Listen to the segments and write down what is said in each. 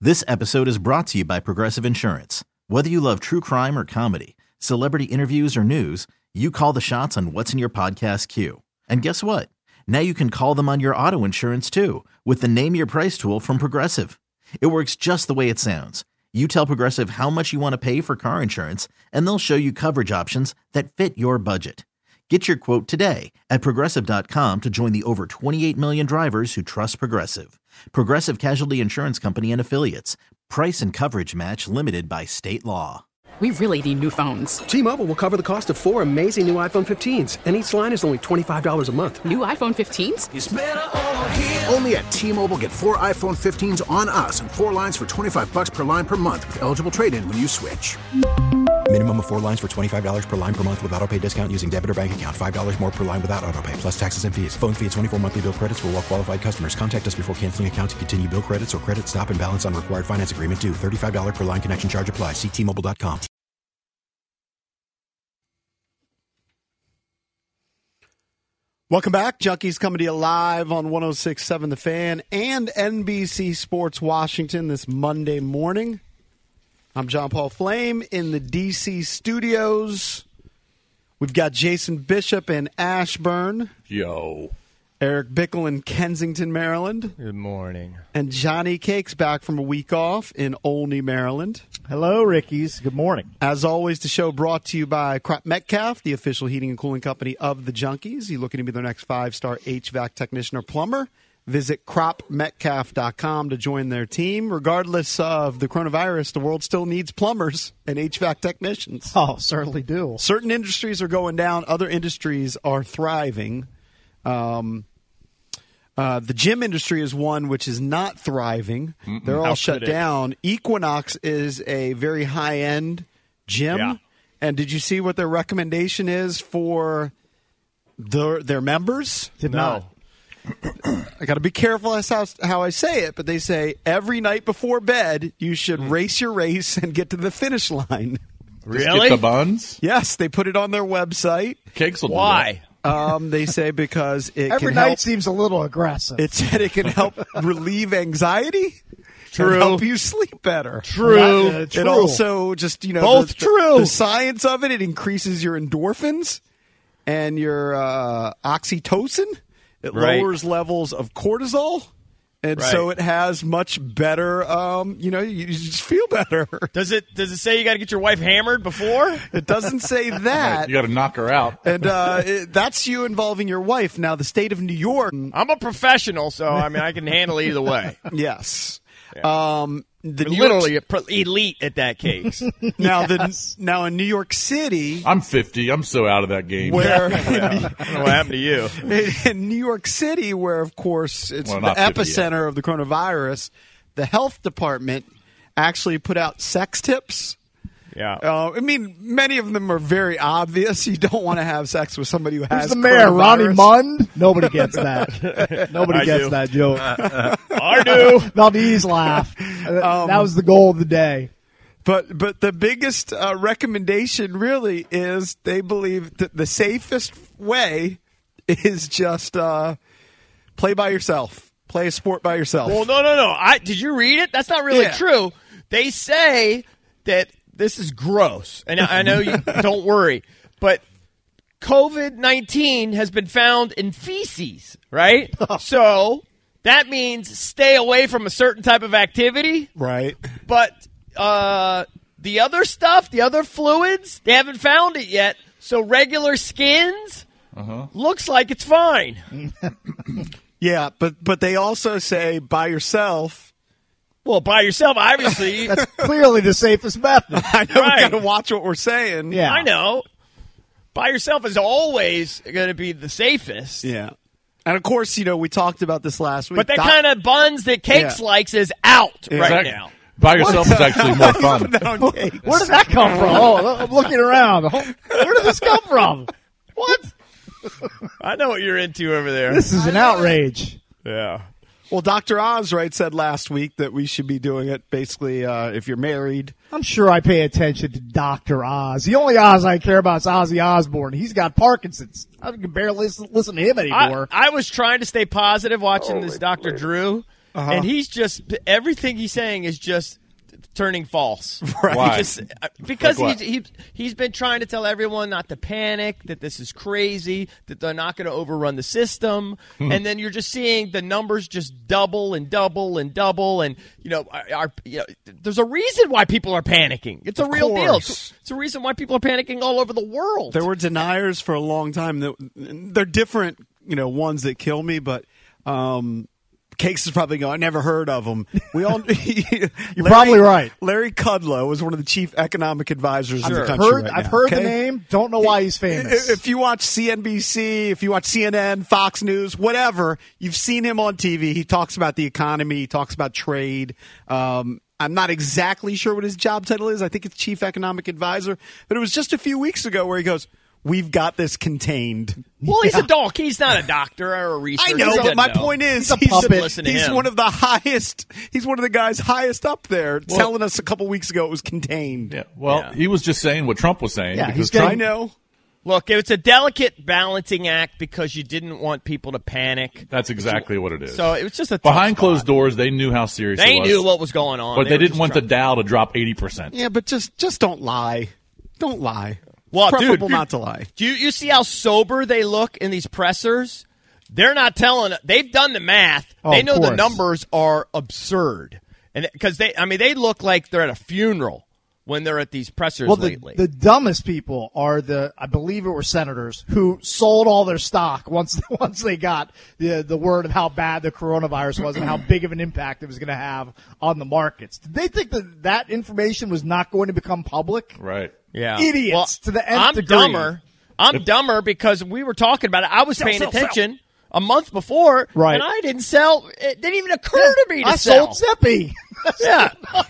This episode is brought to you by Progressive Insurance. Whether you love true crime or comedy, celebrity interviews or news, you call the shots on what's in your podcast queue. And guess what? Now you can call them on your auto insurance too with the Name Your Price tool from Progressive. It works just the way it sounds. You tell Progressive how much you want to pay for car insurance, and they'll show you coverage options that fit your budget. Get your quote today at Progressive.com to join the over 28 million drivers who trust Progressive. Progressive Casualty Insurance Company and Affiliates. Price and coverage match limited by state law. We really need new phones. T-Mobile will cover the cost of 4 amazing new iPhone 15s, and each line is only $25 a month. New iPhone 15s? It's better over here. Only at T-Mobile, get 4 iPhone 15s on us and 4 lines for $25 per line per month with eligible trade-in when you switch. Minimum of 4 lines for $25 per line per month with autopay discount using debit or bank account. $5 more per line without autopay, plus taxes and fees. Phone fee at 24 monthly bill credits for well-qualified customers. Contact us before canceling account to continue bill credits or credit stop and balance on required finance agreement due. $35 per line connection charge applies. See T-Mobile.com. Welcome back. Junkies coming to you live on 106.7 The Fan and NBC Sports Washington this Monday morning. I'm John Paul Flame in the D.C. studios. We've got Jason Bishop in Ashburn. Yo. Eric Bickle in Kensington, Maryland. Good morning. And Johnny Cakes back from a week off in Olney, Maryland. Hello, Rickies. Good morning. As always, the show brought to you by Crop Metcalf, the official heating and cooling company of the Junkies. You looking to be their next 5-star HVAC technician or plumber? Visit cropmetcalf.com to join their team. Regardless of the coronavirus, the world still needs plumbers and HVAC technicians. Oh, certainly do. Certain industries are going down. Other industries are thriving. The gym industry is one which is not thriving. They're all shut down. Equinox is a very high-end gym. Yeah. And did you see what their recommendation is for their members? Did not. I got to be careful as how I say it, but they say every night before bed you should race your race and get to the finish line. Really? Just get the buns? Yes, they put it on their website. Cakes will Why? do that. They say because it every can night help, seems a little aggressive. It said it can help relieve anxiety. True. And help you sleep better. True. It also just both true. The science of it increases your endorphins and your oxytocin. It lowers levels of cortisol, and so it has much better. You just feel better. Does it say you got to get your wife hammered before? It doesn't say that. You got to knock her out, and that's you involving your wife. Now, the state of New York. I'm a professional, so I mean I can handle either way. Yes. Yeah. Literally elite at that case. Now in New York City, I'm 50. I'm so out of that game. Where I don't know what happened to you in New York City, where of course it's the epicenter of the coronavirus, the health department actually put out sex tips. Yeah, I mean, many of them are very obvious. You don't want to have sex with somebody who has. Who's the mayor, Ronnie Mund? Nobody gets that. Nobody gets that joke. I do. Valdez laugh. That was the goal of the day. But the biggest recommendation really is they believe that the safest way is just play by yourself. Play a sport by yourself. Well, no. Did you read it? That's not really true. They say that this is gross, and I know you don't worry, but COVID-19 has been found in feces, right? So that means stay away from a certain type of activity. Right. But the other stuff, the other fluids, they haven't found it yet. So regular skins looks like it's fine. Yeah, but they also say by yourself. Well, by yourself, obviously. That's clearly the safest method. I know, we got to watch what we're saying. Yeah. I know. By yourself is always going to be the safest. Yeah. And, of course, we talked about this last week. But the kind of buns that Cakes likes is out right now. By yourself is actually more fun. Where did that come from? Oh, I'm looking around. Where did this come from? What? I know what you're into over there. This is an outrage. Yeah. Well, Dr. Oz, said last week that we should be doing it basically if you're married. I'm sure I pay attention to Dr. Oz. The only Oz I care about is Ozzy Osbourne. He's got Parkinson's. I can barely listen to him anymore. I was trying to stay positive watching this Dr. Drew, and he's just everything he's saying is just turning false. Right. Why? Because Like he's been trying to tell everyone not to panic, that this is crazy, that they're not going to overrun the system, and then you're just seeing the numbers just double and double and double, and there's a reason why people are panicking. It's a real deal. It's a reason why people are panicking all over the world. There were deniers for a long time. They're different, ones that kill me, but Cakes is probably going, I never heard of them. We all, You're probably right. Larry Kudlow is one of the chief economic advisors in the country I've heard the name. Don't know why he's famous. If you watch CNBC, if you watch CNN, Fox News, whatever, you've seen him on TV. He talks about the economy. He talks about trade. I'm not exactly sure what his job title is. I think it's chief economic advisor. But it was just a few weeks ago where he goes, we've got this contained. Well, he's a doc. He's not a doctor or a researcher. I know, but my point is, he's one of the highest. He's one of the guys highest up there, telling us a couple weeks ago it was contained. Yeah. Well, he was just saying what Trump was saying. Yeah, because I know. Look, it's a delicate balancing act because you didn't want people to panic. That's exactly what it is. So it was just a behind closed doors. They knew how serious it was. They knew what was going on, but they didn't want the Dow to drop 80%. Yeah, but just don't lie. Don't lie. Well, it's preferable dude, not to lie. Do you see how sober they look in these pressers? They're not telling. They've done the math. They know the numbers are absurd, and because they look like they're at a funeral when they're at these pressers lately. The dumbest people are I believe it were senators who sold all their stock once they got the word of how bad the coronavirus was and how big of an impact it was going to have on the markets. Did they think that information was not going to become public? Right. Yeah. Idiots to the nth degree. I'm dumber because we were talking about it. I was paying attention a month before, right. And I didn't sell. It didn't even occur to me to sell. I sold Zippy. Yeah.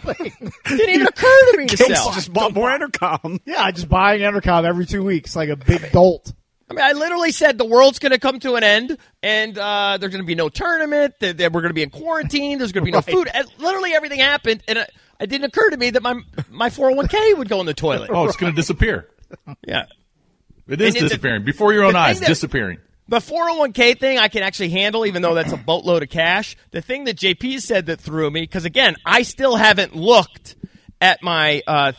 Didn't even occur to me to sell. Just bought more Entercom. Yeah, I just buying Entercom every 2 weeks like a big dolt. I mean, I literally said the world's going to come to an end, and there's going to be no tournament. That we're going to be in quarantine. There's going to be no food. And literally everything happened, and it didn't occur to me that my 401k would go in the toilet. Oh, it's going to disappear. Yeah. It is disappearing. Before your own eyes, disappearing. The 401k thing I can actually handle, even though that's a boatload of cash. The thing that JP said that threw me, because, again, I still haven't looked at my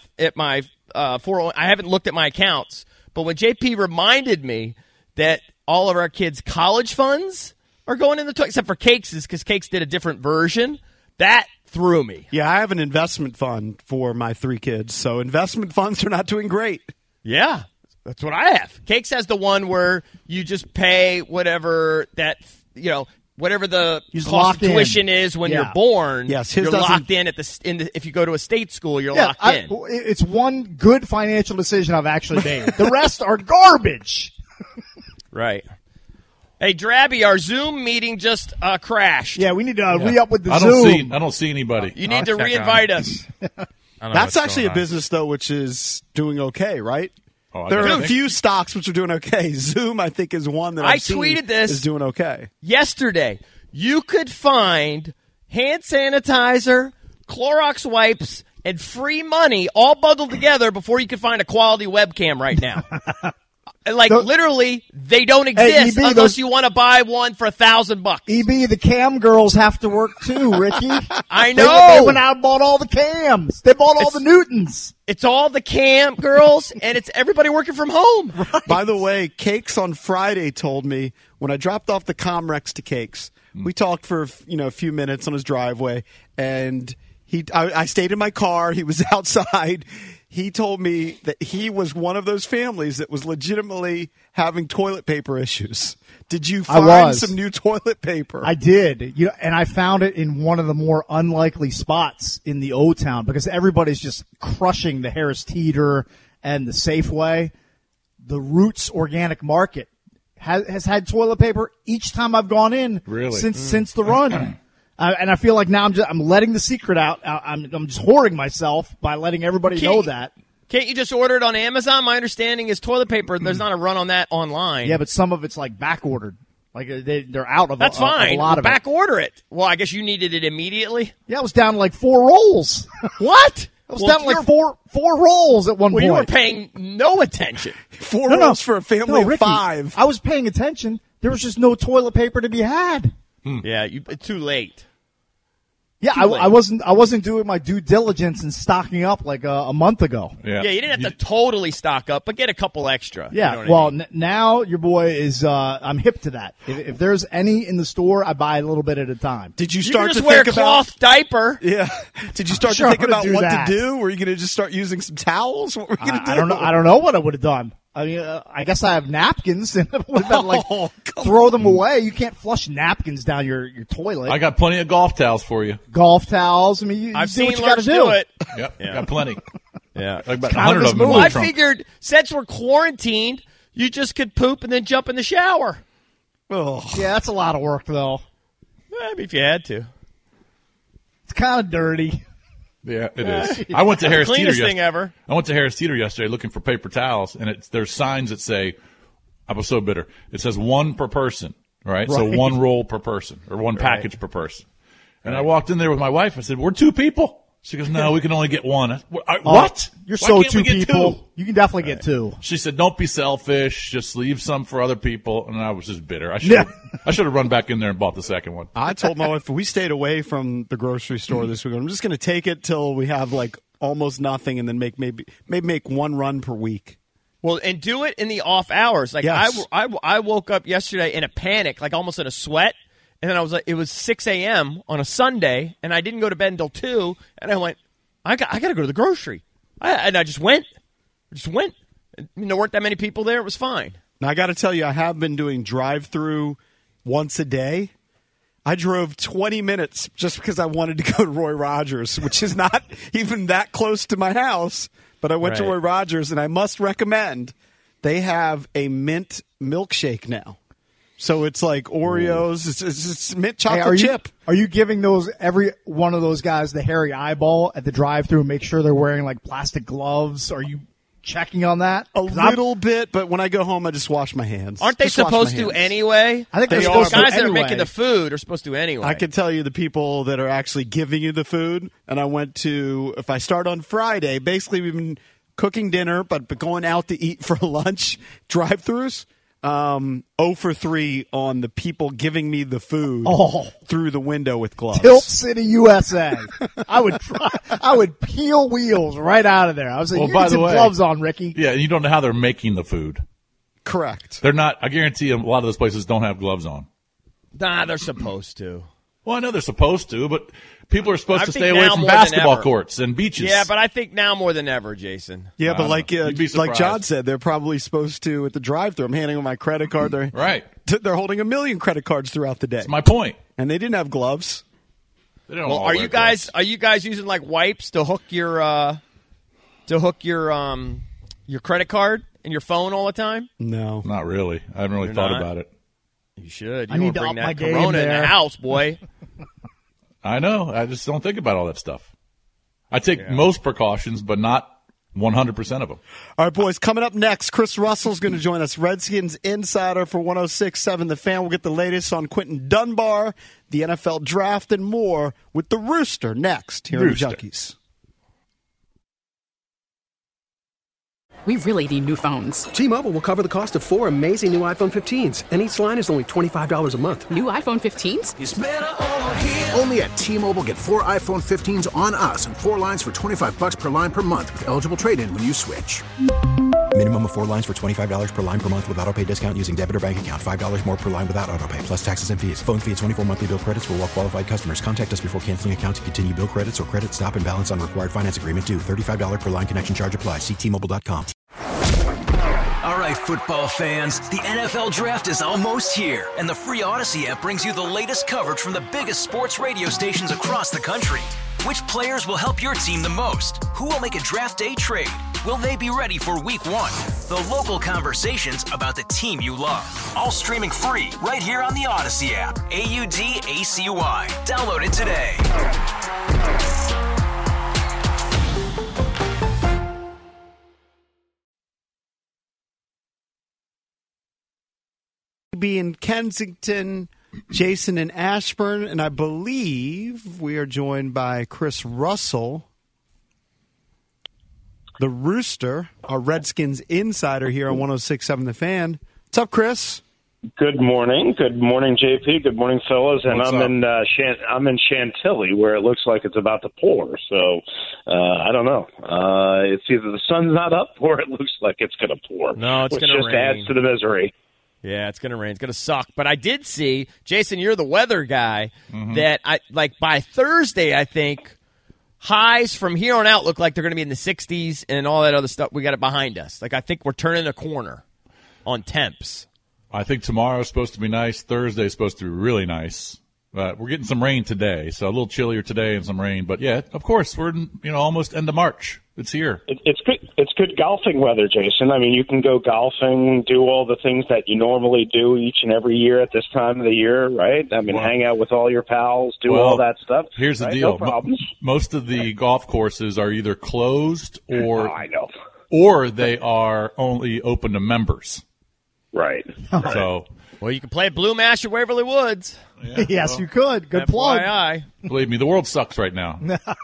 401. I haven't looked at my accounts. But when JP reminded me that all of our kids' college funds are going in the toilet, except for Cakes', because Cakes did a different version, that threw me. Yeah, I have an investment fund for my 3 kids, so investment funds are not doing great. Yeah, that's what I have. Cakes has the one where you just pay whatever that, whatever the cost of tuition is when you're born. Yes, you're locked in if you go to a state school, you're locked in. It's one good financial decision I've actually made. The rest are garbage. Right. Hey, Drabby, our Zoom meeting just crashed. Yeah, we need to re-up with the Zoom. I don't see anybody. You need to re-invite us. That's actually a business, though, which is doing okay, right? Oh, there are a few stocks which are doing okay. Zoom, I think, is one that I tweeted this is doing okay. Yesterday, you could find hand sanitizer, Clorox wipes, and free money all bundled together before you could find a quality webcam right now. Literally, they don't exist unless you want to buy one for $1,000. EB, the cam girls have to work too, Ricky. I know. They went out and bought all the cams. They bought all the Newtons. It's all the cam girls, and it's everybody working from home. Right. By the way, Cakes on Friday told me when I dropped off the Comrex to Cakes, we talked for a few minutes on his driveway, and I stayed in my car. He was outside. He told me that he was one of those families that was legitimately having toilet paper issues. Did you find some new toilet paper? I did. And I found it in one of the more unlikely spots in the O-Town because everybody's just crushing the Harris Teeter and the Safeway. The Roots Organic Market has had toilet paper each time I've gone in since the run. And I feel like now I'm letting the secret out. I'm just hoarding myself by letting everybody know that. Can't you just order it on Amazon? My understanding is toilet paper. There's not a run on that online. Yeah, but some of it's like back ordered. Like they're out of. That's fine. A lot of back order it. Well, I guess you needed it immediately. Yeah, I was down to like 4 rolls. What? I was down to like four rolls at one point. You were paying no attention. 4 rolls for a family of Ricky, 5. I was paying attention. There was just no toilet paper to be had. Yeah, too late. Yeah, I wasn't doing my due diligence and stocking up like a month ago. Yeah, you didn't have to totally stock up, but get a couple extra. Yeah, you know what I mean? Now your boy is. I'm hip to that. If there's any in the store, I buy a little bit at a time. Did you You start can just to wear think a cloth diaper. Yeah. Did you start Sure, to think I'm gonna about do what that. to do? Were you going to just start using some towels? What were you going to do? I don't know what I would have done. I mean, I guess I have napkins and I would have like Oh, come throw them away. You can't flush napkins down your toilet. I got plenty of golf towels for you. Golf towels. I mean, you I've do seen what you got to Lurch do it. Yep, got plenty. Yeah. Like about kind of 100 his of them in move. my I trunk. figured since we're quarantined, you just could poop and then jump in the shower. Oh. Yeah, that's a lot of work though. Maybe if you had to. It's kind of dirty. Yeah, it is. I went to Harris Teeter Cleanest thing yesterday. ever. I went to Harris Teeter yesterday looking for paper towels, and there's signs that say, I was so bitter. It says one per person, right? So Right. one roll per person or one package per person. And I walked in there with my wife. I said, we're two people. She goes, no, we can only get one. What? You're Why so can't we two get people. two? You can definitely get two. She said, don't be selfish. Just leave some for other people. And I was just bitter. I should have run back in there and bought the second one. I told my wife we stayed away from the grocery store this week. I'm just going to take it till we have like almost nothing, and then maybe make one run per week. Well, and do it in the off hours. Like Yes. I woke up yesterday in a panic, like almost in a sweat. And then I was like, it was 6 a.m. on a Sunday, and I didn't go to bed until 2. And I went, I got to go to the grocery. And I just went. I mean, there weren't that many people there. It was fine. Now, I got to tell you, I have been doing drive-through once a day. I drove 20 minutes just because I wanted to go to Roy Rogers, which is not even that close to my house. But I went to Right. Roy Rogers, and I must recommend they have a mint milkshake now. So it's like Oreos, it's mint Hey, chocolate chip. Are you giving every one of those guys the hairy eyeball at the drive-through? Make sure they're wearing like plastic gloves. Are you checking on that? A 'Cause I'm- little bit, but when I go home, I just wash my hands. Aren't they Just wash my supposed to hands. anyway? I think they're The supposed to guys that are anyway. making the food are supposed to anyway. I can tell you the people that are actually giving you the food. And I went to, if I start on Friday, basically we've been cooking dinner, but going out to eat for lunch, drive-thrus. 0 for 3 on the people giving me the food through the window with gloves. Tilt City, USA. I would peel wheels right out of there. I was like, Well, you by need the some way- gloves on, Ricky. Yeah, and you don't know how they're making the food. Correct. They're not, I guarantee you, a lot of those places don't have gloves on. Nah, they're supposed to. Well, I know they're supposed to, but people are supposed I to think stay away now from more than basketball ever. courts and beaches. Yeah, but I think now more than ever, Jason. Yeah, but don't like know. You'd be like John surprised. said, they're probably supposed to at the drive-thru. I'm handing them my credit card. They're Right. They're holding 1 million credit cards throughout the day, That's my point. and they didn't have gloves. They don't Well, all are wear you guys gloves. using like wipes to hook your credit card and your phone all the time? No, Not really. I haven't really You're thought not? about it. You should. I You need want to bring up that my game Corona in there. the house, boy. I know. I just don't think about all that stuff. I take most precautions, but not 100% of them. All right, boys, coming up next, Chris Russell's going to join us, Redskins insider for 106.7 The Fan. We'll get the latest on Quentin Dunbar, the NFL draft, and more with the Rooster next here Rooster. on the Junkies. We really need new phones. T-Mobile will cover the cost of 4 amazing new iPhone 15s, and each line is only $25 a month. New iPhone 15s? Only at T-Mobile, get 4 iPhone 15s on us and 4 lines for $25 per line per month with eligible trade-in when you switch. Minimum of 4 lines for $25 per line per month with autopay discount using debit or bank account. $5 more per line without autopay, plus taxes and fees. Phone fee at 24 monthly bill credits for well-qualified customers. Contact us before canceling account to continue bill credits or credit stop and balance on required finance agreement due. $35 per line connection charge applies. See T-Mobile.com. All right, football fans, the NFL Draft is almost here, and the free Odyssey app brings you the latest coverage from the biggest sports radio stations across the country. Which players will help your team the most? Who will make a draft day trade? Will they be ready for week 1? The local conversations about the team you love. All streaming free right here on the Odyssey app. AUDACY. Download it today. Be in Kensington, Jason in Ashburn, and I believe we are joined by Chris Russell, the Rooster, our Redskins insider here on 106.7 The Fan. What's up, Chris? Good morning. Good morning, JP. Good morning, fellas. And What's I'm in Chantilly, where it looks like it's about to pour. So I don't know. It's either the sun's not up or it looks like it's going to pour. No, it's going to rain. Which just adds to the misery. Yeah, it's going to rain. It's going to suck. But I did see, Jason, you're the weather guy, that by Thursday, I think, highs from here on out look like they're going to be in the 60s and all that other stuff. We got it behind us. I think we're turning a corner on temps. I think tomorrow's supposed to be nice. Thursday's supposed to be really nice. We're getting some rain today, so a little chillier today and some rain. But yeah, of course, we're almost end of March. It's here. It's good. It's good golfing weather, Jason. I mean, you can go golfing, do all the things that you normally do each and every year at this time of the year, right? I mean, hang out with all your pals, do all that stuff. Here's the right? deal. No problems. Most of the golf courses are either closed or they are only open to members. Right. So, well, you can play at Blue Mash or Waverly Woods. Yeah, yes, you could. Good plug. FYI. Believe me, the world sucks right now.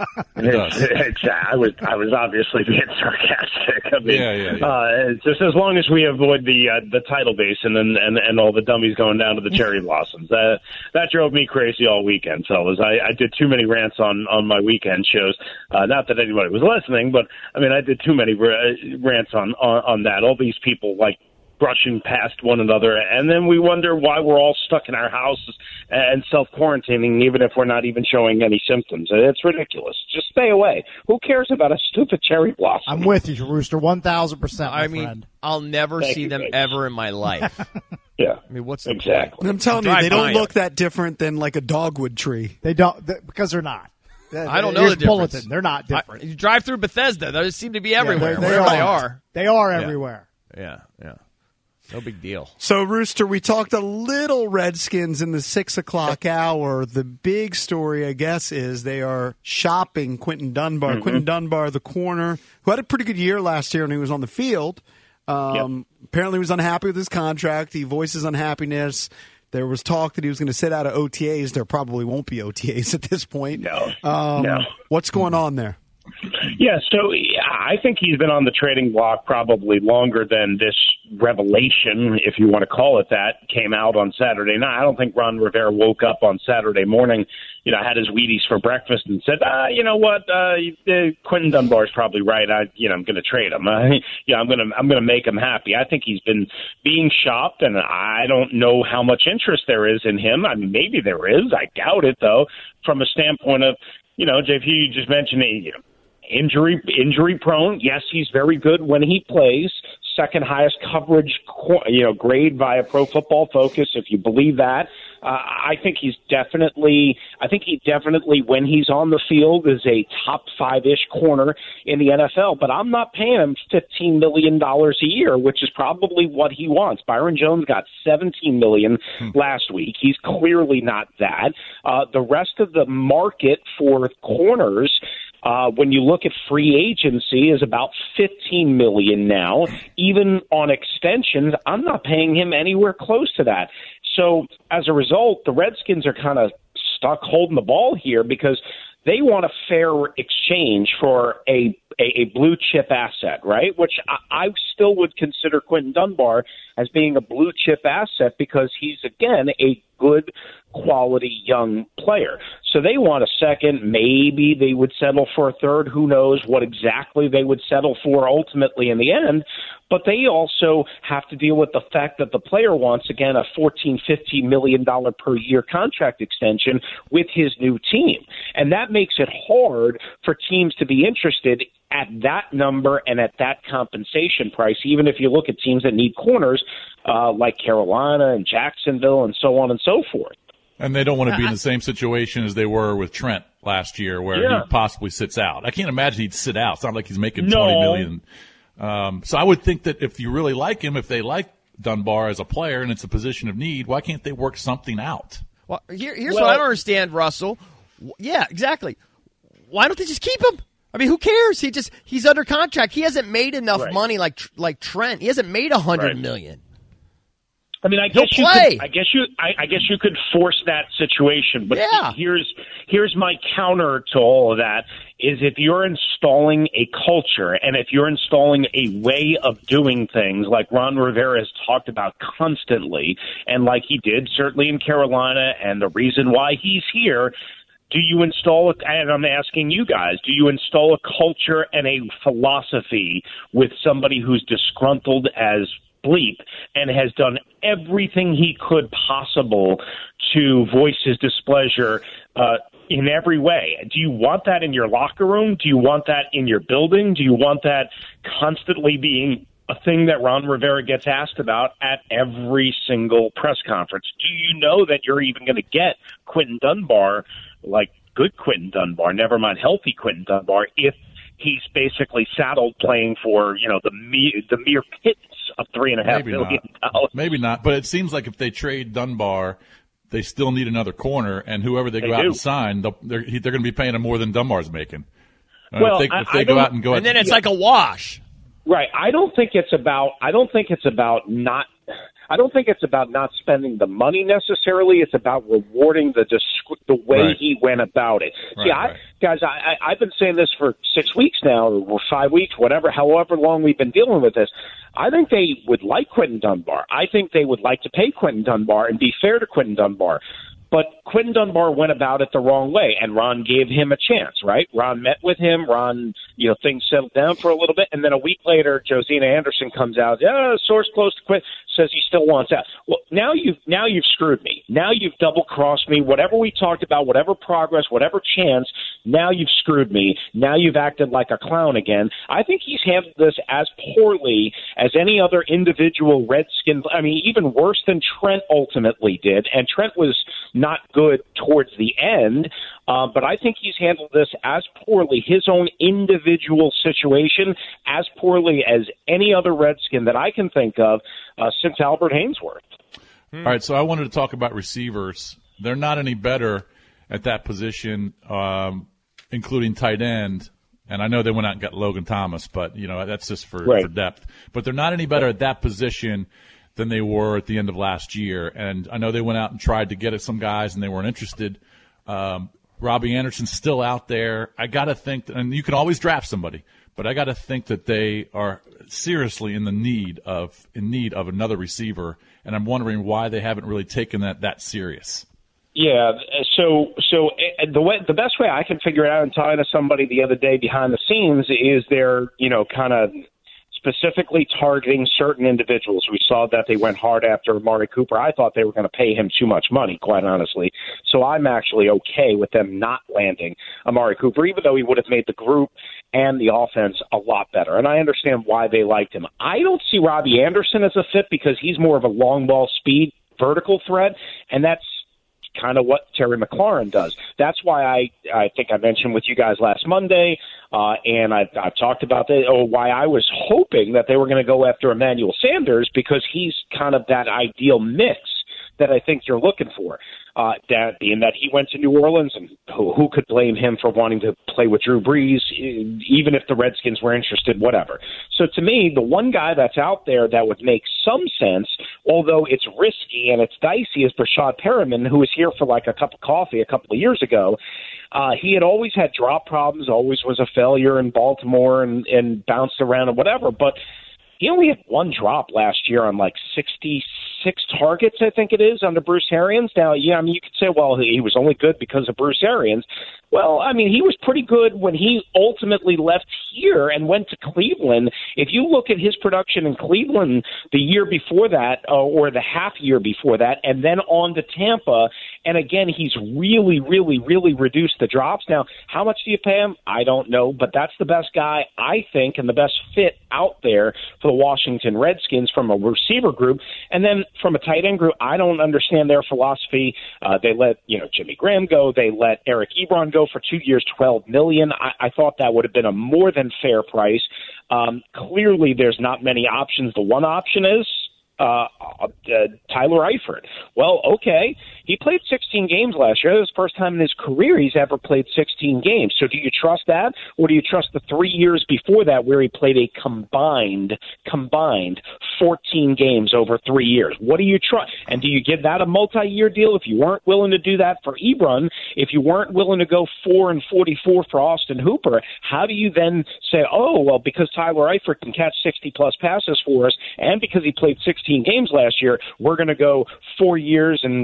I was obviously being sarcastic. I mean, yeah. Just as long as we avoid the tidal basin and all the dummies going down to the cherry blossoms, that drove me crazy all weekend, fellas. I did too many rants on my weekend shows. Not that anybody was listening, but I mean, I did too many rants on that. All these people brushing past one another, and then we wonder why we're all stuck in our houses and self-quarantining, even if we're not even showing any symptoms. It's ridiculous. Just stay away. Who cares about a stupid cherry blossom? I'm with you, Rooster, 1,000%. I mean, friend. I'll never see them ever in my life. Yeah. I mean, what's exactly? I'm telling you, they don't look that different than like a dogwood tree. They don't, because they're not. I don't know the difference. Bulletin. They're not different. You drive through Bethesda; they seem to be everywhere. They are. They are everywhere. Yeah. No big deal. So, Rooster, we talked a little Redskins in the 6 o'clock hour. The big story, I guess, is they are shopping Quinton Dunbar. Mm-hmm. Quinton Dunbar, the corner, who had a pretty good year last year when he was on the field. Apparently, he was unhappy with his contract. He voices unhappiness. There was talk that he was going to sit out of OTAs. There probably won't be OTAs at this point. No. What's going on there? Yeah, so I think he's been on the trading block probably longer than this revelation, if you want to call it that, came out on Saturday night. I don't think Ron Rivera woke up on Saturday morning, had his Wheaties for breakfast and said, you know what, Quinton Dunbar's probably right. I'm going to trade him. I'm going to make him happy. I think he's been being shopped, and I don't know how much interest there is in him. I mean, maybe there is. I doubt it, though, from a standpoint of, JP, you just mentioned injury prone. Yes, he's very good when he plays. Second highest coverage, grade via Pro Football Focus, if you believe that. I think he definitely, when he's on the field, is a top 5-ish corner in the NFL. But I'm not paying him $15 million a year, which is probably what he wants. Byron Jones got $17 million last week. He's clearly not that. The rest of the market for corners, when you look at free agency, is about $15 million now. Even on extensions, I'm not paying him anywhere close to that. So as a result, the Redskins are kind of stuck holding the ball here because they want a fair exchange for a blue chip asset, right? Which I still would consider Quinton Dunbar as being a blue chip asset because he's, again, a good quality young player. So they want a second. Maybe they would settle for a third. Who knows what exactly they would settle for ultimately in the end. But they also have to deal with the fact that the player wants, again, a $14, $15 million per year contract extension with his new team. And that makes it hard for teams to be interested at that number and at that compensation price, even if you look at teams that need corners like Carolina and Jacksonville and so on and so forth. And they don't want to be in the same situation as they were with Trent last year where he possibly sits out. I can't imagine he'd sit out. It's not like he's making $20 million. So I would think that if you really like him, if they like Dunbar as a player and it's a position of need, why can't they work something out? Well, here's what I don't understand, Russell. Yeah, exactly. Why don't they just keep him? I mean, who cares? He's under contract. He hasn't made enough money like Trent. He hasn't made $100 million. I mean, I guess you could force that situation, but here's my counter to all of that is if you're installing a culture and if you're installing a way of doing things like Ron Rivera has talked about constantly, and like he did certainly in Carolina, and the reason why he's here. Do you install, and I'm asking you guys, do you install a culture and a philosophy with somebody who's disgruntled as bleep and has done everything he could possible to voice his displeasure in every way? Do you want that in your locker room? Do you want that in your building? Do you want that constantly being a thing that Ron Rivera gets asked about at every single press conference? Do you know that you're even going to get Quinton Dunbar, like good Quinton Dunbar, never mind healthy Quinton Dunbar, if he's basically saddled playing for, the mere pittance of $3.5 million? Maybe not, but it seems like if they trade Dunbar, they still need another corner, and whoever they go out and sign, they're going to be paying him more than Dunbar's making. Well, if they go out and go, and then it's like a wash. Right. I don't think it's about not spending the money necessarily. It's about rewarding the way he went about it. Guys, I've been saying this for 6 weeks now, or 5 weeks, however long we've been dealing with this. I think they would like Quinton Dunbar. I think they would like to pay Quinton Dunbar and be fair to Quinton Dunbar. But Quinton Dunbar went about it the wrong way, and Ron gave him a chance, right? Ron met with him. Ron, things settled down for a little bit, and then a week later, Josina Anderson comes out, source close to quit, says he still wants out. Well, now you've screwed me. Now you've double-crossed me. Whatever we talked about, whatever progress, whatever chance, now you've screwed me. Now you've acted like a clown again. I think he's handled this as poorly as any other individual Redskin. I mean, even worse than Trent ultimately did, and Trent was not good towards the end, but I think he's handled this as poorly, his own individual situation, as poorly as any other Redskin that I can think of since Albert Hainsworth. All right, so I wanted to talk about receivers. They're not any better at that position, including tight end. And I know they went out and got Logan Thomas, but, that's just for depth. But they're not any better at that position than they were at the end of last year. And I know they went out and tried to get at some guys, and they weren't interested. Robbie Anderson's still out there. I got to think, and you can always draft somebody, but I got to think that they are seriously in need of another receiver, and I'm wondering why they haven't really taken that serious. Yeah, so the best way I can figure it out and talking to somebody the other day behind the scenes is they're, kind of specifically targeting certain individuals. We saw that they went hard after Amari Cooper. I thought they were going to pay him too much money, quite honestly. So I'm actually okay with them not landing Amari Cooper, even though he would have made the group and the offense a lot better. And I understand why they liked him. I don't see Robbie Anderson as a fit because he's more of a long ball speed vertical threat, and that's kind of what Terry McLaurin does. That's why I think I mentioned with you guys last Monday, and I've talked about that, why I was hoping that they were going to go after Emmanuel Sanders, because he's kind of that ideal mix that I think you're looking for. That being that he went to New Orleans, and who could blame him for wanting to play with Drew Brees, even if the Redskins were interested, whatever. So to me, the one guy that's out there that would make some sense, although it's risky and it's dicey, is Brashad Perriman, who was here for like a cup of coffee a couple of years ago. He had always had drop problems, always was a failure in Baltimore and bounced around and whatever, but he only had one drop last year on like 66 targets, I think it is, under Bruce Arians. Now, yeah, I mean, you could say, well, he was only good because of Bruce Arians. Well, I mean, he was pretty good when he ultimately left here and went to Cleveland. If you look at his production in Cleveland the year before that, or the half year before that, and then on to Tampa, and again, he's really, really, really reduced the drops. Now, how much do you pay him? I don't know, but that's the best guy, I think, and the best fit out there for the Washington Redskins from a receiver group. And then from a tight end group, I don't understand their philosophy. They let Jimmy Graham go. They let Eric Ebron go for 2 years, $12 million. I thought that would have been a more than fair price. Clearly, there's not many options. The one option is Tyler Eifert. Well, okay, he played 16 games last year. That was the first time in his career he's ever played 16 games. So do you trust that, or do you trust the 3 years before that where he played a combined 14 games over 3 years? What do you trust? And do you give that a multi-year deal if you weren't willing to do that for Ebron? If you weren't willing to go 4-44 for Austin Hooper, how do you then say, oh, well, because Tyler Eifert can catch 60-plus passes for us and because he played 16 games last year, we're going to go 4 years and,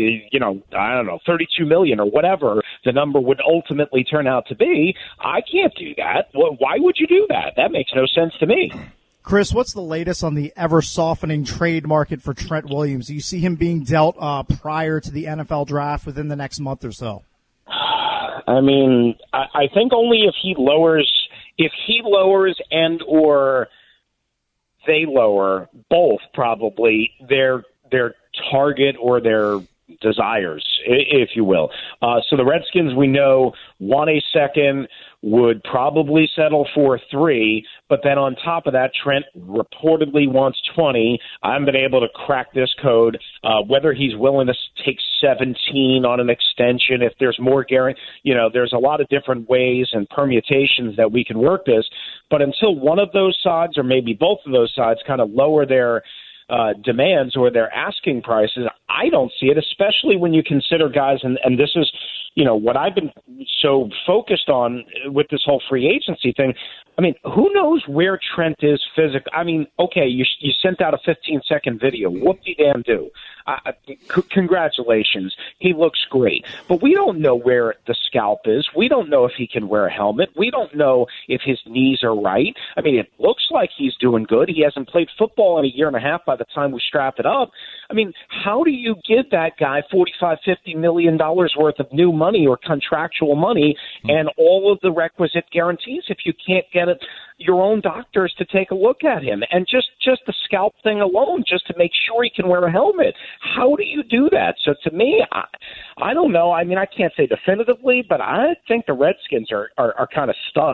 I don't know, $32 million or whatever the number would ultimately turn out to be? I can't do that. Well, why would you do that? That makes no sense to me. Chris, what's the latest on the ever-softening trade market for Trent Williams? Do you see him being dealt prior to the NFL draft within the next month or so? I mean, I think only if he lowers and or they lower, both probably, their target or their desires, if you will. So the Redskins, we know, want a second, would probably settle for 3, but then on top of that, Trent reportedly wants 20. I haven't been able to crack this code, whether he's willing to take 17 on an extension, if there's more guarantee. There's a lot of different ways and permutations that we can work this, but until one of those sides or maybe both of those sides kind of lower their demands or their asking prices, I don't see it, especially when you consider guys, and this is, what I've been so focused on with this whole free agency thing. I mean, who knows where Trent is physically? I mean, okay, you sent out a 15-second video. Whoop-de-damn-do. Congratulations. He looks great. But we don't know where the scalp is. We don't know if he can wear a helmet. We don't know if his knees are right. I mean, it looks like he's doing good. He hasn't played football in a year and a half by the time we strap it up. I mean, how do you give that guy $45-50 million worth of new money or contractual money and all of the requisite guarantees if you can't get your own doctors to take a look at him? And just the scalp thing alone, just to make sure he can wear a helmet. How do you do that? So to me, I don't know. I mean, I can't say definitively, but I think the Redskins are kind of stuck.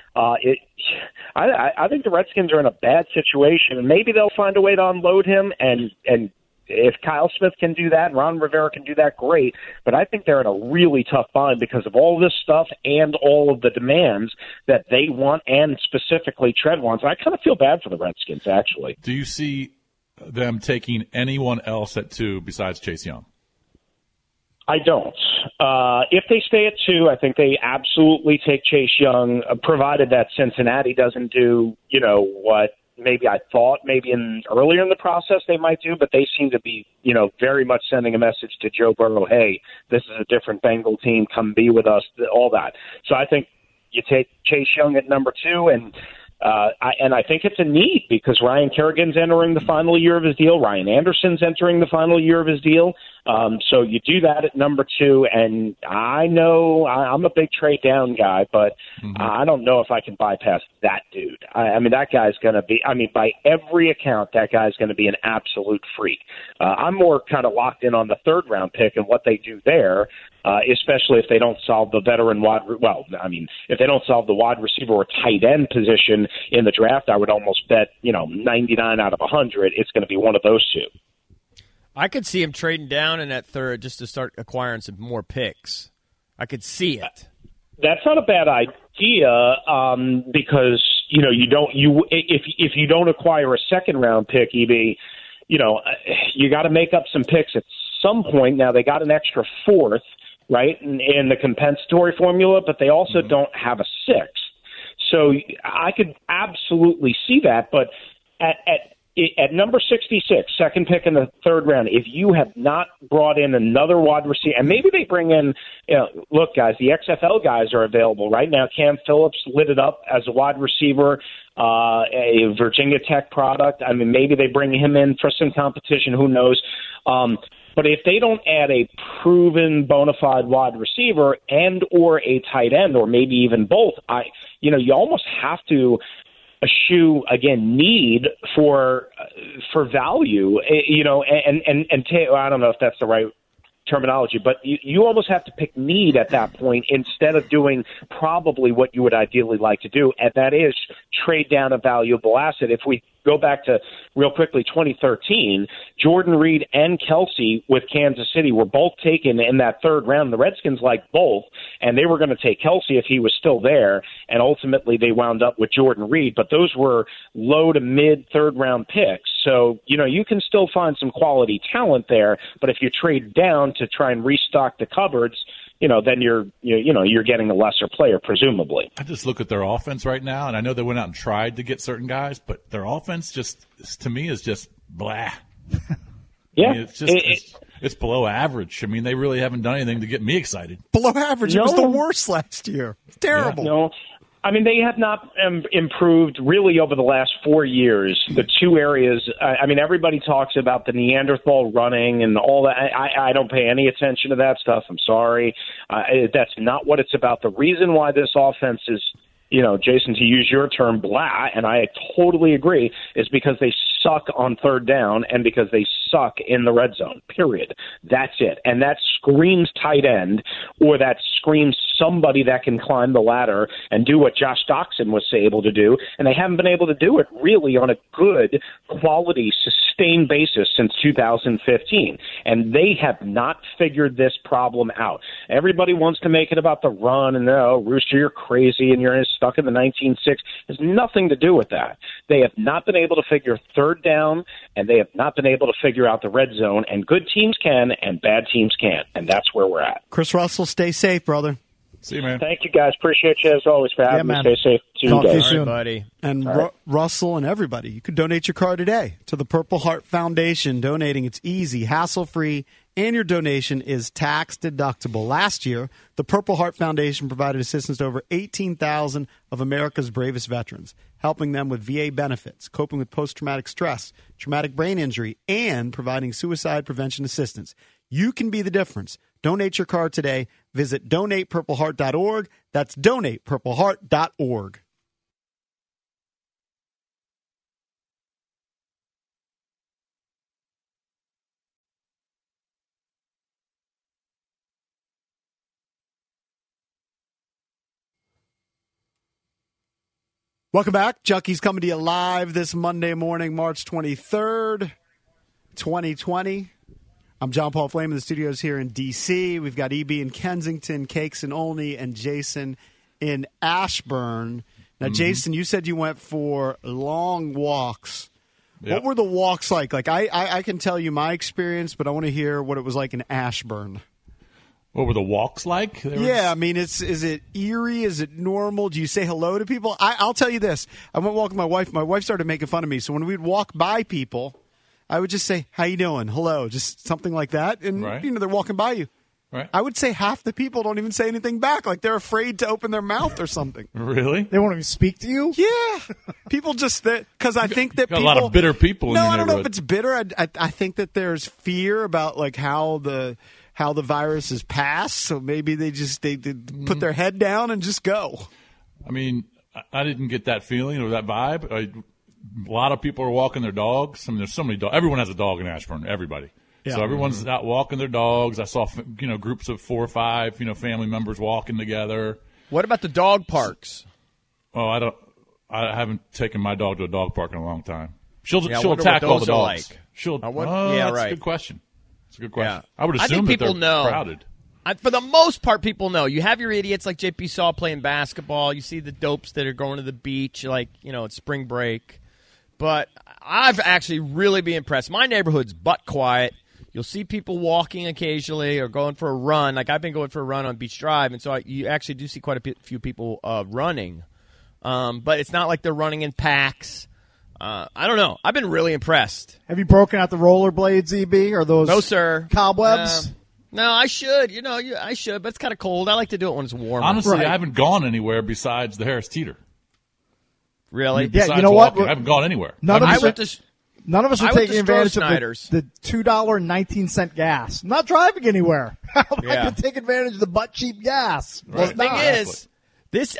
I think the Redskins are in a bad situation, and maybe they'll find a way to unload him, and if Kyle Smith can do that and Ron Rivera can do that, great. But I think they're in a really tough bind because of all this stuff and all of the demands that they want, and specifically Trent wants. I kind of feel bad for the Redskins, actually. Do you see them taking anyone else at 2 besides Chase Young? I don't. If they stay at 2, I think they absolutely take Chase Young, provided that Cincinnati doesn't do, what maybe I thought earlier in the process they might do, but they seem to be, very much sending a message to Joe Burrow, hey, this is a different Bengal team, come be with us, all that. So I think you take Chase Young at number 2, and I think it's a need because Ryan Kerrigan's entering the final year of his deal. Ryan Anderson's entering the final year of his deal. So you do that at number 2, and I know I'm a big trade down guy, but I don't know if I can bypass that dude. I mean, that guy's going to be, by every account, that guy's going to be an absolute freak. I'm more kind of locked in on the 3rd-round pick and what they do there, especially if they don't solve the if they don't solve the wide receiver or tight end position in the draft, I would almost bet, 99 out of 100, it's going to be one of those 2. I could see him trading down in that 3rd just to start acquiring some more picks. I could see it. That's not a bad idea because if you don't acquire a 2nd-round pick, EB, you got to make up some picks at some point. Now they got an extra 4th, right, in the compensatory formula, but they also don't have a 6th. So I could absolutely see that, but at number 66, 2nd pick in the 3rd round, if you have not brought in another wide receiver, and maybe they bring in, look, guys, the XFL guys are available right now. Cam Phillips lit it up as a wide receiver, a Virginia Tech product. I mean, maybe they bring him in for some competition. Who knows? But if they don't add a proven bona fide wide receiver and or a tight end, or maybe even both, you almost have to eschew, again, need for value, I don't know if that's the right terminology, but you almost have to pick need at that point instead of doing probably what you would ideally like to do, and that is trade down a valuable asset. If we go back to real quickly 2013, Jordan Reed and Kelsey with Kansas City were both taken in that third round. The Redskins liked both, and they were going to take Kelsey if he was still there, and ultimately they wound up with Jordan Reed. But those were low to mid third round picks. So, you can still find some quality talent there, but if you trade down to try and restock the cupboards, then you're getting a lesser player, presumably. I just look at their offense right now, and I know they went out and tried to get certain guys, but their offense to me is just blah. Yeah. I mean, it's below average. I mean, they really haven't done anything to get me excited. Below average? It was the worst last year. It's terrible. Yeah. No. I mean, they have not improved really over the last 4 years. The two areas, everybody talks about the Neanderthal running and all that. I don't pay any attention to that stuff. I'm sorry. That's not what it's about. The reason why this offense is, Jason, to use your term, blah, and I totally agree, is because they suck on third down and because they suck in the red zone, period. That's it. And that screams tight end, or that screams somebody that can climb the ladder and do what Josh Doxson was able to do, and they haven't been able to do it really on a good, quality, sustained basis since 2015. And they have not figured this problem out. Everybody wants to make it about the run, and, Rooster, you're crazy, and you're stuck in the 1960s. It has nothing to do with that. They have not been able to figure third down, and they have not been able to figure out the red zone, and good teams can, and bad teams can't, and that's where we're at. Chris Russell, stay safe, brother. See you, man. Thank you, guys. Appreciate you, as always, for having me. Stay safe. See you guys. All right, buddy. And Russell and everybody, you could donate your car today to the Purple Heart Foundation. Donating, it's easy, hassle-free, and your donation is tax-deductible. Last year, the Purple Heart Foundation provided assistance to over 18,000 of America's bravest veterans, helping them with VA benefits, coping with post-traumatic stress, traumatic brain injury, and providing suicide prevention assistance. You can be the difference. Donate your car today. Visit donatepurpleheart.org. That's donatepurpleheart.org. Welcome back. Junkies coming to you live this Monday morning, March 23rd, 2020. I'm John Paul Flame in the studios here in D.C. We've got EB in Kensington, Cakes in Olney, and Jason in Ashburn. Now, Jason, you said you went for long walks. Yep. What were the walks like? Like, I can tell you my experience, but I want to hear what it was like in Ashburn. What were the walks like? Yeah, I mean, is it eerie? Is it normal? Do you say hello to people? I'll tell you this. I went walking with my wife. My wife started making fun of me. So when we'd walk by people, I would just say, how you doing? Hello, just something like that. And, they're walking by you. Right. I would say half the people don't even say anything back. Like they're afraid to open their mouth or something. Really? They won't even speak to you? Yeah. People just, because I think that people. A lot of bitter people in your I don't know neighborhood. if it's bitter. I think that there's fear about like how the virus is passed. So maybe they put their head down and just go. I mean, I didn't get that feeling or that vibe. A lot of people are walking their dogs. I mean, there's so many dogs. Everyone has a dog in Ashburn. Everybody. Yeah. So everyone's out walking their dogs. I saw, groups of 4 or 5, family members walking together. What about the dog parks? Oh, I haven't taken my dog to a dog park in a long time. She'll attack all the dogs. Like. That's a good question. It's a good question. Yeah. I would assume people that they're crowded. For the most part, people know. You have your idiots like JP Saw playing basketball. You see the dopes that are going to the beach, like, it's spring break. But I've actually really been impressed. My neighborhood's butt quiet. You'll see people walking occasionally or going for a run. Like I've been going for a run on Beach Drive, and so you actually do see quite a few people running. But it's not like they're running in packs. I don't know. I've been really impressed. Have you broken out the rollerblades, EB? Or those no, sir. Cobwebs? No, I should. I should, but it's kind of cold. I like to do it when it's warm. Honestly, I haven't gone anywhere besides the Harris Teeter. Really? Yeah, you know what? I haven't gone anywhere. None of us are taking advantage of the $2.19 gas. I'm not driving anywhere. How am I going to take advantage of the butt cheap gas? Well, the thing is, this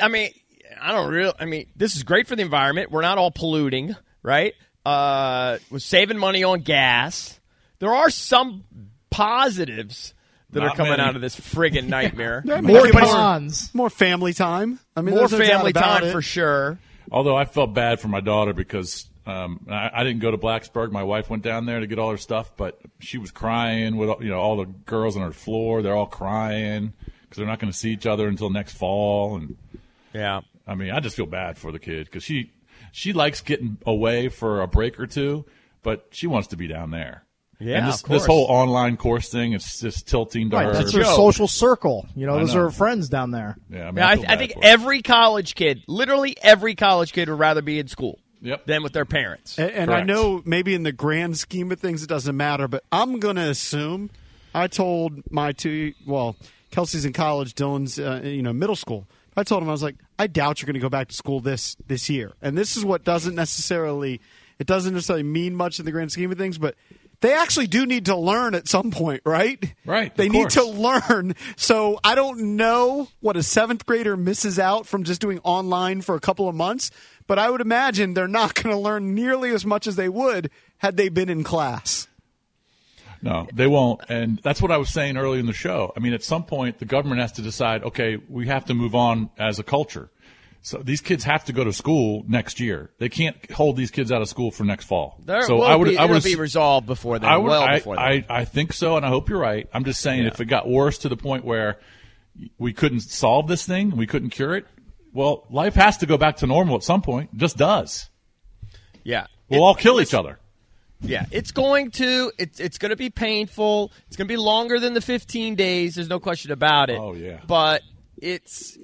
is great for the environment. We're not all polluting, right? We're saving money on gas. There are some positives that are coming out of this friggin' nightmare. More family time. I mean, more family time for sure. Although I felt bad for my daughter because I didn't go to Blacksburg. My wife went down there to get all her stuff, but she was crying with all the girls on her floor. They're all crying because they're not going to see each other until next fall. And yeah, I mean, I just feel bad for the kid because she likes getting away for a break or two, but she wants to be down there. Yeah, and of course. This whole online course thing, it's just tilting to her. That's her social circle. Those are her friends down there. Yeah, I think every college kid, literally every college kid, would rather be in school than with their parents. And I know maybe in the grand scheme of things it doesn't matter, but I'm going to assume I told my Kelsey's in college, Dylan's middle school. I told him, I was like, I doubt you're going to go back to school this year. And this is what doesn't necessarily mean much in the grand scheme of things, but they actually do need to learn at some point, right? Right. They need to learn. So I don't know what a 7th grader misses out from just doing online for a couple of months, but I would imagine they're not going to learn nearly as much as they would had they been in class. No, they won't. And that's what I was saying earlier in the show. I mean, at some point, the government has to decide, okay, we have to move on as a culture. So these kids have to go to school next year. They can't hold these kids out of school for next fall. It'll be resolved before then. I think so, and I hope you're right. I'm just saying if it got worse to the point where we couldn't solve this thing, we couldn't cure it, well, life has to go back to normal at some point. It just does. Yeah. We'll all kill each other. Yeah, it's going to be painful. It's going to be longer than the 15 days. There's no question about it. Oh, yeah. But it's,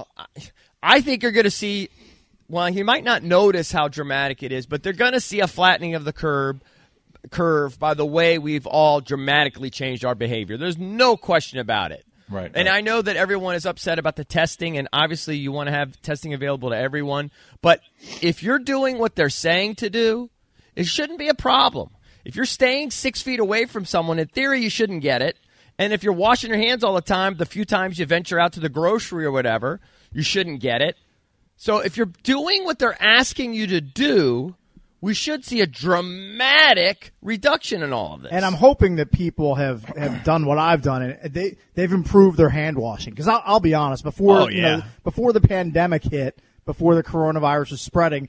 I think you're going to see, well, you might not notice how dramatic it is, but they're going to see a flattening of the curve by the way we've all dramatically changed our behavior. There's no question about it. Right. And I know that everyone is upset about the testing, and obviously you want to have testing available to everyone. But if you're doing what they're saying to do, it shouldn't be a problem. If you're staying 6 feet away from someone, in theory, you shouldn't get it. And if you're washing your hands all the time, the few times you venture out to the grocery or whatever, you shouldn't get it. So if you're doing what they're asking you to do, we should see a dramatic reduction in all of this. And I'm hoping that people have done what I've done, and they've improved their hand washing. Because I'll be honest, before the pandemic hit, before the coronavirus was spreading,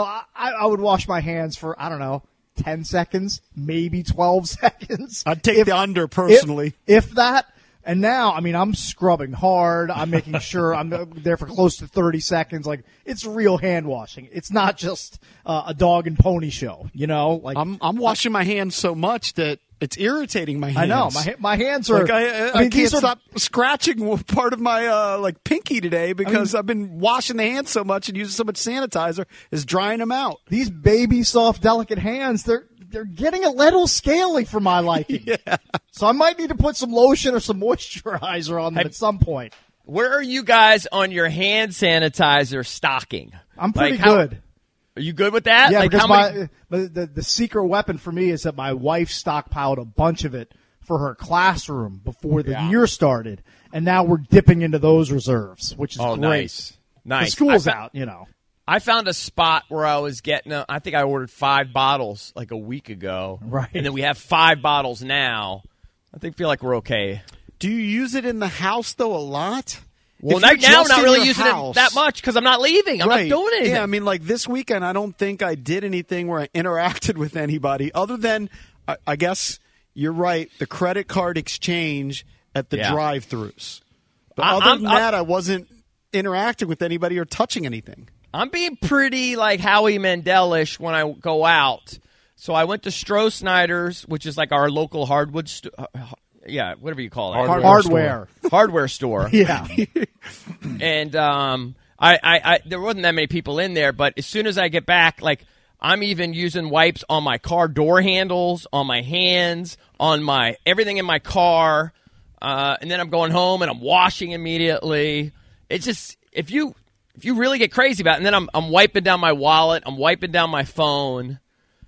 I would wash my hands for 10 seconds, maybe 12 seconds. I'd take the under personally, if that. And now, I'm scrubbing hard. I'm making sure I'm there for close to 30 seconds. Like, it's real hand washing. It's not just a dog and pony show, Like, I'm washing my hands so much that it's irritating my hands. I know. My hands are. Like I can't stop scratching part of my pinky today because I've been washing the hands so much and using so much sanitizer is drying them out. These baby, soft, delicate hands, they're getting a little scaly for my liking. Yeah. So I might need to put some lotion or some moisturizer on them at some point. Where are you guys on your hand sanitizer stocking? I'm pretty good. Are you good with that? Yeah, because the secret weapon for me is that my wife stockpiled a bunch of it for her classroom before the year started, and now we're dipping into those reserves, which is great. Nice. The school's out, I found a spot where I was getting I think I ordered 5 bottles like a week ago. Right. And then we have 5 bottles now. I feel like we're okay. Do you use it in the house, though, a lot? Well, now I'm not really using it that much because I'm not leaving. I'm not doing anything. Yeah, like this weekend, I don't think I did anything where I interacted with anybody other than, I guess you're right, the credit card exchange at the drive-thrus. But other than that, I wasn't interacting with anybody or touching anything. I'm being pretty like Howie Mandel-ish when I go out. So I went to Stroh Snyder's, which is like our local hardwood store. Yeah, whatever you call it. Hardware store. Yeah. And I there wasn't that many people in there, but as soon as I get back, like I'm even using wipes on my car door handles, on my hands, on my everything in my car. And then I'm going home and I'm washing immediately. It's just if you really get crazy about it, and then I'm wiping down my wallet, I'm wiping down my phone.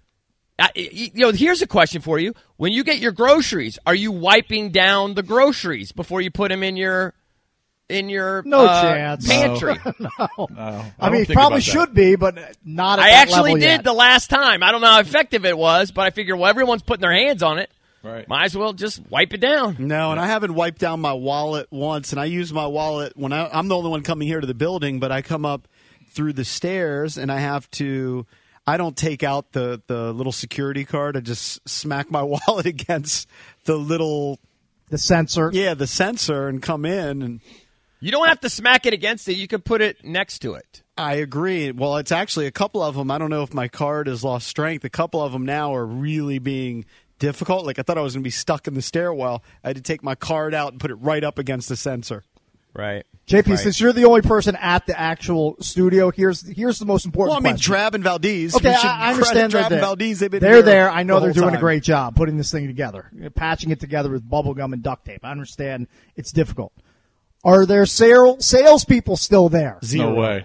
Here's a question for you. When you get your groceries, are you wiping down the groceries before you put them in your chance. Pantry? No. I mean, it probably should be, but not at I that actually level did yet. the last time. I don't know how effective it was, but I figure, well, everyone's putting their hands on it. Right. Might as well just wipe it down. No, and I haven't wiped down my wallet once, and I use my wallet when I'm the only one coming here to the building, but I come up through the stairs, and I have to I don't take out the little security card. I just smack my wallet against the sensor. Yeah, the sensor, and come in. And you don't have to smack it against it. You could put it next to it. I agree. Well, it's actually a couple of them. I don't know if my card has lost strength. A couple of them now are really being difficult. Like, I thought I was going to be stuck in the stairwell. I had to take my card out and put it right up against the sensor. Right. JP, right. Since you're the only person at the actual studio, here's the most important question. Drab and Valdez. Okay, I understand Drab they're and Valdez. They're there. I know they're doing time. a great job putting this thing together, patching it together with bubble gum and duct tape. I understand it's difficult. Are there salespeople still there? No way.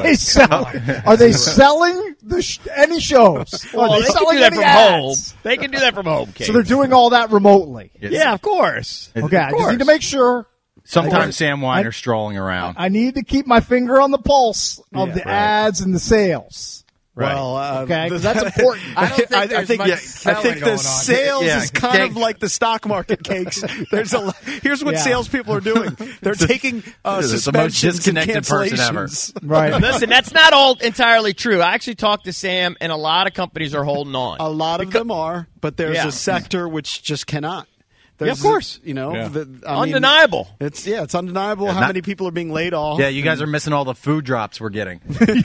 Are they selling any shows? Well, they can do that from home. They can do that from home, Kate. So they're doing all that remotely? Yeah, of course. Okay, I just need to make sure. Sometimes Sam Weiner's strolling around. I need to keep my finger on the pulse of the ads and the sales. Right. Well, okay, because that's important. I think the sales is kind of like the stock market, Cakes. Here's what salespeople are doing. They're taking suspensions the most disconnected and person ever. Right. Listen, that's not all entirely true. I actually talked to Sam, and a lot of companies are holding on. A lot of them are, but there's a sector which just cannot. Of course. Undeniable. It's undeniable how many people are being laid off. Yeah, you guys are missing all the food drops we're getting.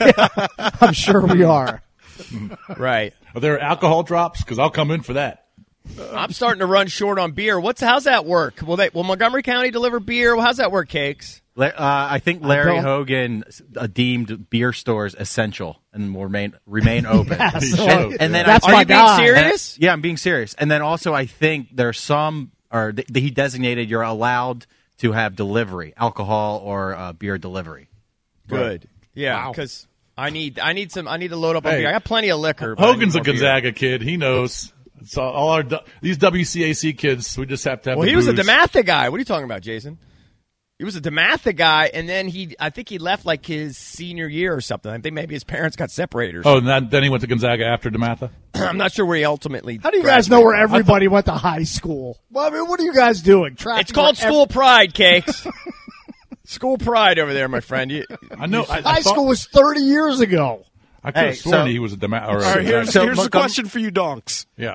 I'm sure we are. Right. Are there alcohol drops? Because I'll come in for that. I'm starting to run short on beer. How's that work? Will Montgomery County deliver beer? Well, how's that work, Cakes? I think Larry Hogan deemed beer stores essential and will remain open. And then are you being serious? Yeah, I'm being serious. And then also I think there's some, or he designated you're allowed to have delivery, alcohol or beer delivery. Good. Right. Yeah, because I need to load up on beer. I got plenty of liquor. Hogan's a Gonzaga kid. He knows. So all these WCAC kids, we just have to have. Well, the he was booze. a DeMatha guy. What are you talking about, Jason? He was a DeMatha guy, and then I think he left like his senior year or something. I think maybe his parents got separated or something. Oh, and then he went to Gonzaga after DeMatha? I'm not sure where he ultimately How do you guys know where everybody went to high school? Well, I mean, what are you guys doing? It's called school pride, Cakes. School pride over there, my friend. I know. High school was 30 years ago. I could have sworn he was a DeMatha. All right, here's the question for you, donks. Yeah.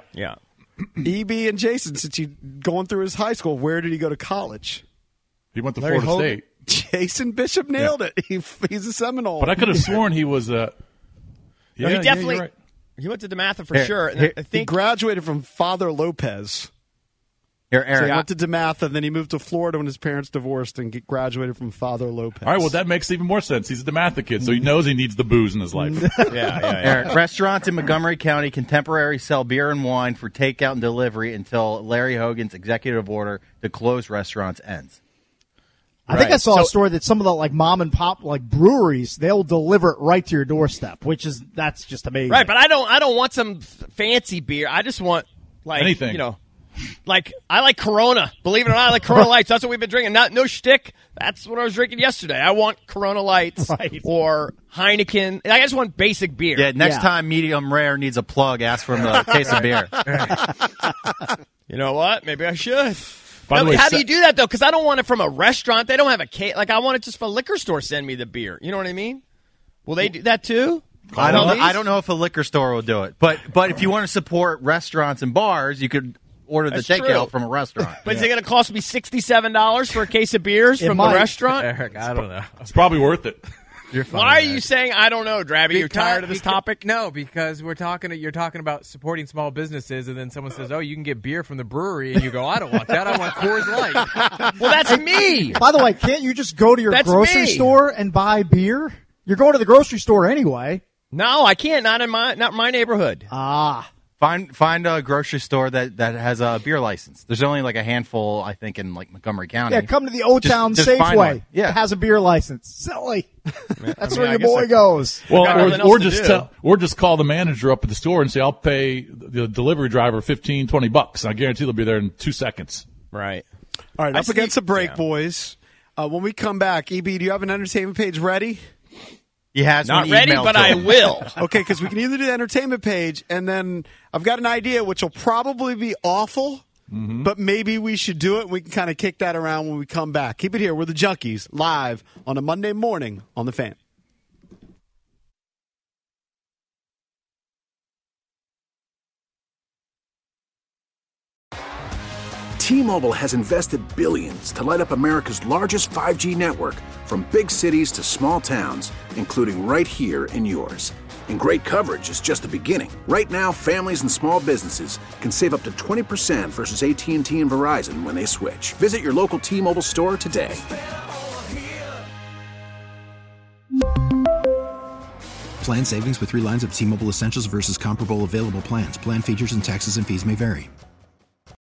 EB and Jason, since you going through his high school, where did he go to college? He went to Florida State. Jason Bishop nailed it. He's a Seminole. But I could have sworn he was a. He definitely. Right. He went to DeMatha for sure. And I think he graduated from Father Lopez. Here, Eric. So he went to DeMatha, then he moved to Florida when his parents divorced and graduated from Father Lopez. All right, well, that makes even more sense. He's a DeMatha kid, so he knows he needs the booze in his life. Eric, restaurants in Montgomery County contemporarily sell beer and wine for takeout and delivery until Larry Hogan's executive order to close restaurants ends. I think I saw a story that some of the mom and pop breweries, they'll deliver it right to your doorstep, that's just amazing. Right, but I don't want some fancy beer. I just want anything. I like Corona. Believe it or not, I like Corona Lights. That's what we've been drinking. No shtick. That's what I was drinking yesterday. I want Corona Lights or Heineken. I just want basic beer. Yeah, next time Medium Rare needs a plug, ask for him a case of beer. You know what? Maybe I should. By the way, how do you do that, though? Because I don't want it from a restaurant. They don't have a case. I want it just from a liquor store send me the beer. You know what I mean? Will they do that, too? I don't know if a liquor store will do it. But if you want to support restaurants and bars, you could order the takeout from a restaurant. But is it going to cost me $67 for a case of beers from the restaurant? Eric, I don't know. It's probably worth it. Why are you saying I don't know, Drabby? You're tired of this topic? No, because you're talking about supporting small businesses, and then someone says, "Oh, you can get beer from the brewery," and you go, "I don't want that. I want Coors Light." Well, that's me. By the way, can't you just go to your grocery store and buy beer? You're going to the grocery store anyway. No, I can't. Not in my neighborhood. Find a grocery store that has a beer license. There's only a handful, I think, in Montgomery County. Yeah, come to the O-Town Safeway. Yeah, it has a beer license. Silly. That's where your boy goes. Well, or just call the manager up at the store and say, "I'll pay the delivery driver $15-$20. I guarantee they'll be there in 2 seconds." Right. All right. Up against the break, boys. When we come back, EB, do you have an entertainment page ready? He has not ready, but I will. Okay, because we can either do the entertainment page, and then I've got an idea which will probably be awful, but maybe we should do it. We can kind of kick that around when we come back. Keep it here. We're the Junkies, live on a Monday morning on The Fan. T-Mobile has invested billions to light up America's largest 5G network, from big cities to small towns, including right here in yours. And great coverage is just the beginning. Right now, families and small businesses can save up to 20% versus AT&T and Verizon when they switch. Visit your local T-Mobile store today. Plan savings with 3 lines of T-Mobile Essentials versus comparable available plans. Plan features and taxes and fees may vary.